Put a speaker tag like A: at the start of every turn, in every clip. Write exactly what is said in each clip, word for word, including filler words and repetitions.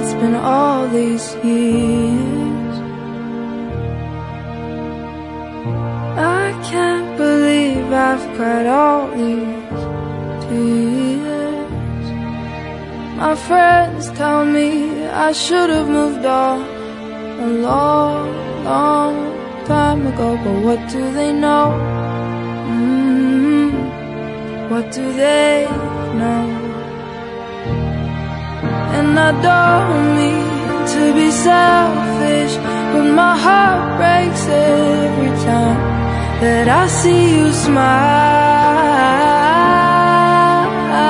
A: it's been all these years. I can't believe I've cried all these tears. My friends tell me I should have moved on a long, long time ago, but what do they know? Mm-hmm. What do they know? And I don't mean to be selfish, but my heart breaks every time that I see you smile.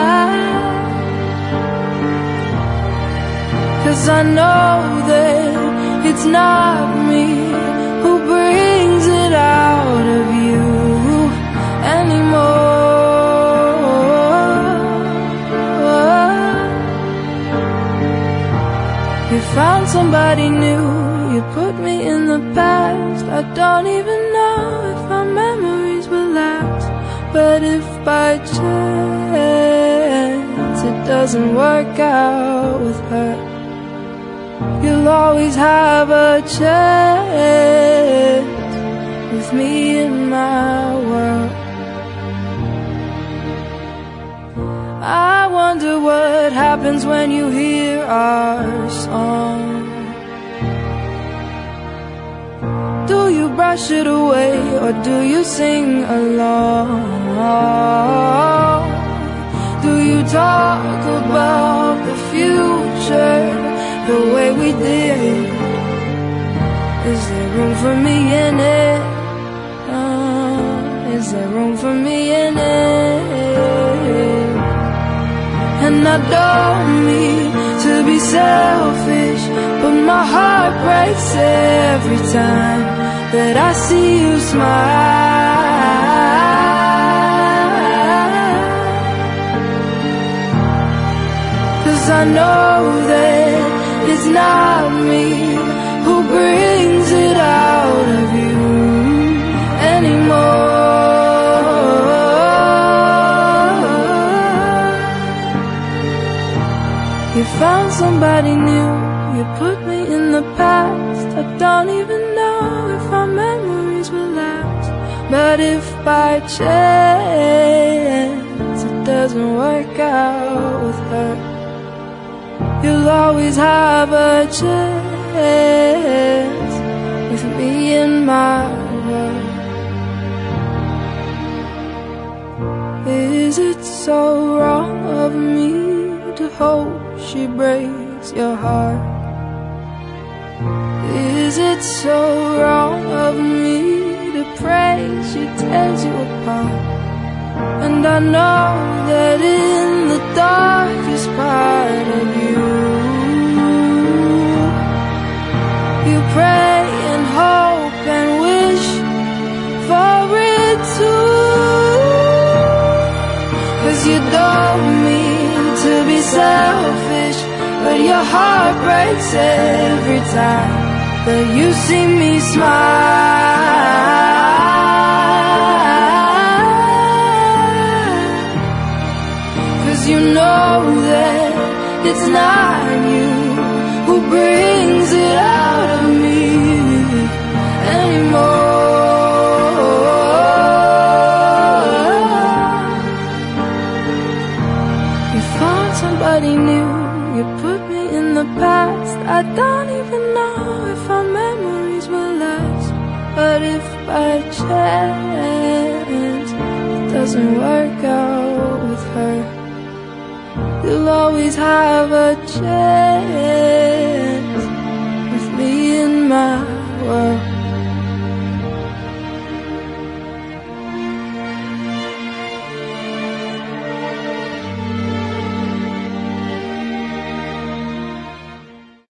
A: 'Cause I know that it's not me who brings it out of you anymore. You found somebody new, you put me in the past. I don't even know if our memories will last. But if by chance it doesn't work out with her, you'll always have a chance with me in my world. I wonder what happens when you hear our song. Do you brush it away or do you sing along? Do you talk about the future the way we did? Is there room for me in it? Uh, is there room for me in it? And I don't mean to be selfish, but my heart breaks every time that I see you smile. 'Cause I know that it's not me who brings it out of you anymore. You found somebody new, you put me in the past. I don't even know if our memories will last. But if by chance it doesn't work out with her, you'll always have a chance with me in my world. Is it so wrong of me to hope she breaks your heart? Is it so wrong of me to pray she tears you apart? And I know that in the darkest part of you, you pray and hope and wish for it too. 'Cause you don't mean to be selfish, but your heart breaks every time that you see me smile. 'Cause you know that it's not you who brings it out of me anymore. You found somebody new, you put me in the past. I don't even know if our memories will last. But if by chance it doesn't work out with her, you'll always have a chance with me in my world.